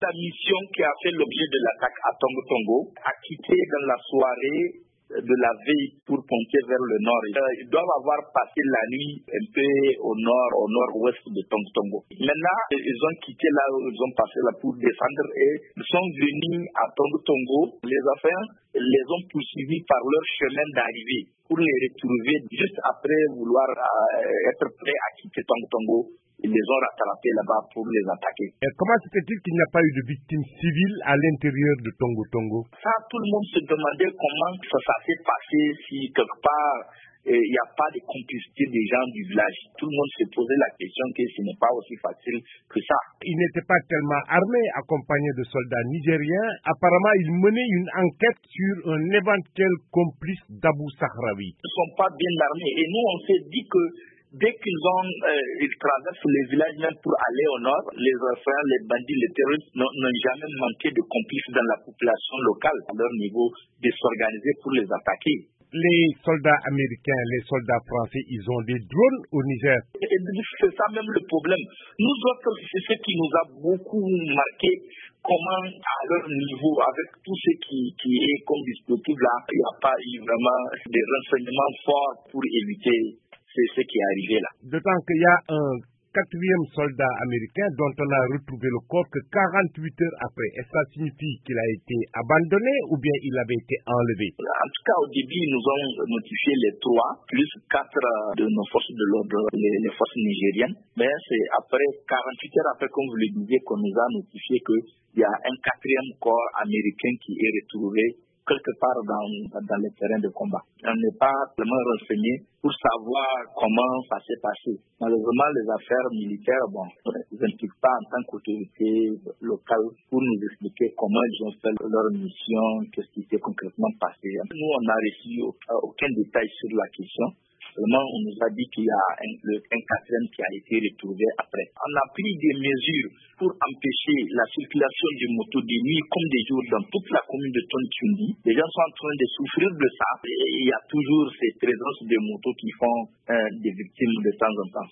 la mission qui a fait l'objet de l'attaque à Tongo Tongo a quitté dans la soirée de la veille pour ponter vers le nord. Ils doivent avoir passé la nuit un peu au nord-ouest de Tongo Tongo. Maintenant, ils ont quitté là où ils ont passé là pour descendre et ils sont venus à Tongo Tongo. Les affaires les ont poursuivis par leur chemin d'arrivée pour les retrouver juste après vouloir être prêts à quitter Tongo Tongo. Ils les ont rattrapés là-bas pour les attaquer. Et comment se fait-il qu'il n'y a pas eu de victimes civiles à l'intérieur de Tongo Tongo? Ça, tout le monde se demandait comment ça s'est passé, si quelque part il n'y a pas de complicité des gens du village. Tout le monde se posait la question que ce n'est pas aussi facile que ça. Ils n'étaient pas tellement armés, accompagnés de soldats nigériens. Apparemment, ils menaient une enquête sur un éventuel complice d'Abou Sahraoui. Ils ne sont pas bien armés. Et nous, on s'est dit que dès qu'ils traversent les villages même pour aller au nord, les enfants, les bandits, les terroristes n'ont jamais manqué de complices dans la population locale à leur niveau de s'organiser pour les attaquer. Les soldats américains, les soldats français, ils ont des drones au Niger. C'est ça même le problème. Nous autres, c'est ce qui nous a beaucoup marqué. Comment, à leur niveau, avec tout ce qui est comme dispositif là, il n'y a pas eu vraiment des renseignements forts pour éviter ce qui est arrivé là. D'autant qu'il y a un quatrième soldat américain dont on a retrouvé le corps que 48 heures après. Est-ce que ça signifie qu'il a été abandonné ou bien il avait été enlevé? En tout cas, au début, ils nous ont notifié les 3, plus 4 de nos forces de l'ordre, les forces nigériennes. Mais c'est après 48 heures après, comme vous le disiez, qu'on nous a notifié qu'il y a un quatrième corps américain qui est retrouvé quelque part dans les terrains de combat. On n'est pas vraiment renseigné pour savoir comment ça s'est passé. Malheureusement, les affaires militaires, ils n'impliquent pas en tant qu'autorité locale pour nous expliquer comment ils ont fait leur mission, qu'est-ce qui s'est concrètement passé. Nous, on n'a reçu aucun détail sur la question. Seulement, on nous a dit qu'il y a un quatrième qui a été retrouvé après. On a pris des mesures pour empêcher la circulation des motos de nuit comme des jours dans toute la commune de Tontundi. Les gens sont en train de souffrir de ça. Et il y a toujours ces présences de motos qui font des victimes de temps en temps.